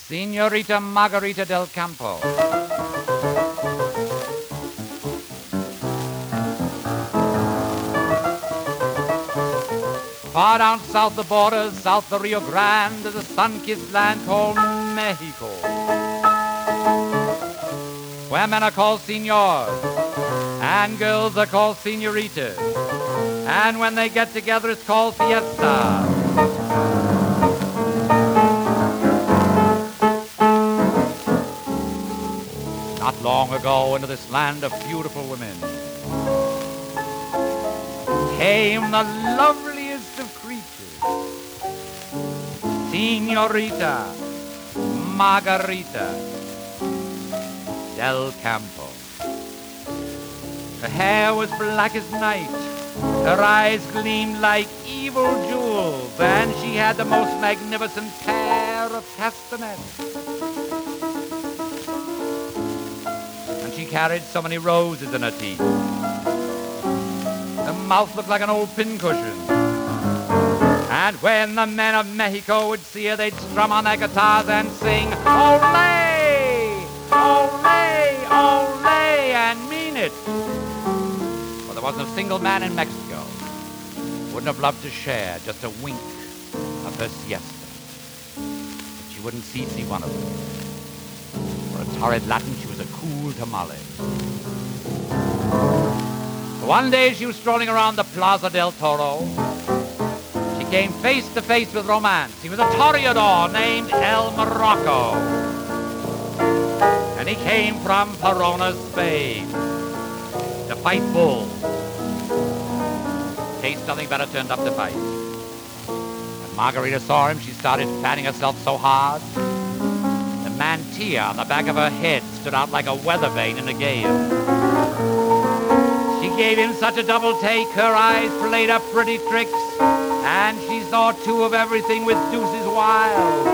Senorita Margarita del Campo. Far down south the borders, south the Rio Grande, is a sun-kissed land called Mexico, where men are called senors, and girls are called senoritas, and when they get together it's called fiesta. Not long ago, into this land of beautiful women came the loveliest of creatures, Senorita Margarita del Campo. Her hair was black as night, her eyes gleamed like evil jewels, and she had the most magnificent pair of castanets. And she carried so many roses in her teeth. Her mouth looked like an old pincushion. And when the men of Mexico would see her, they'd strum on their guitars and sing, "Olé! Olé! Olé!" and mean it. For there wasn't a single man in Mexico who wouldn't have loved to share just a wink of her siesta. But she wouldn't see one of them. For a torrid Latin, she was a cool tamale. One day she was strolling around the Plaza del Toro. She came face to face with romance. He was a toreador named El Morocco. And he came from Verona, Spain, to fight bulls. In case nothing better turned up to fight. When Margarita saw him, she started fanning herself so hard, the mantilla on the back of her head stood out like a weather vane in a gale. She gave him such a double take, her eyes played up pretty tricks, and she saw two of everything with deuces wild.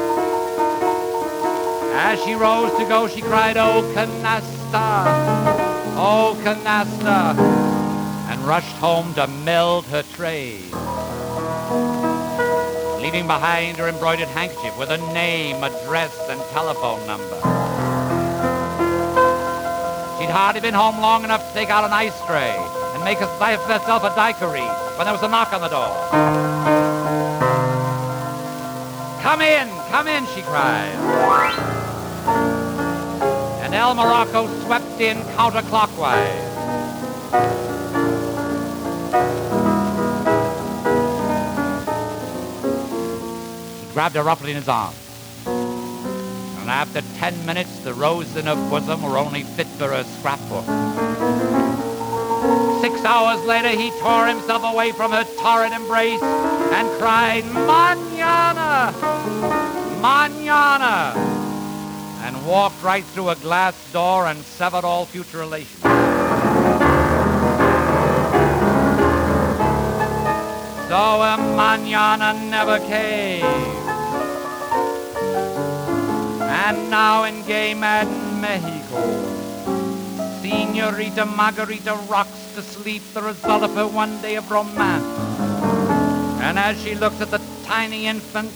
As she rose to go, she cried, "Oh, canasta! Oh, canasta!" and rushed home to meld her trays, leaving behind her embroidered handkerchief with a name, address, and telephone number. She'd hardly been home long enough to take out an ice tray and make herself a daiquiri when there was a knock on the door. Come in, she cried. And El Morocco swept in counterclockwise. He grabbed her roughly in his arms. And after 10 minutes, the roses in her bosom were only fit for a scrapbook. 6 hours later, he tore himself away from her torrid embrace and cried, "Mañana! Mañana!" and walked right through a glass door and severed all future relations. So a mañana never came. And now in gay mad Mexico, Senorita Margarita rocks to sleep the result of her one day of romance. And as she looks at the tiny infant,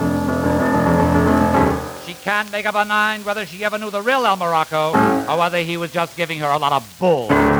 she can't make up her mind whether she ever knew the real El Morocco or whether he was just giving her a lot of bull.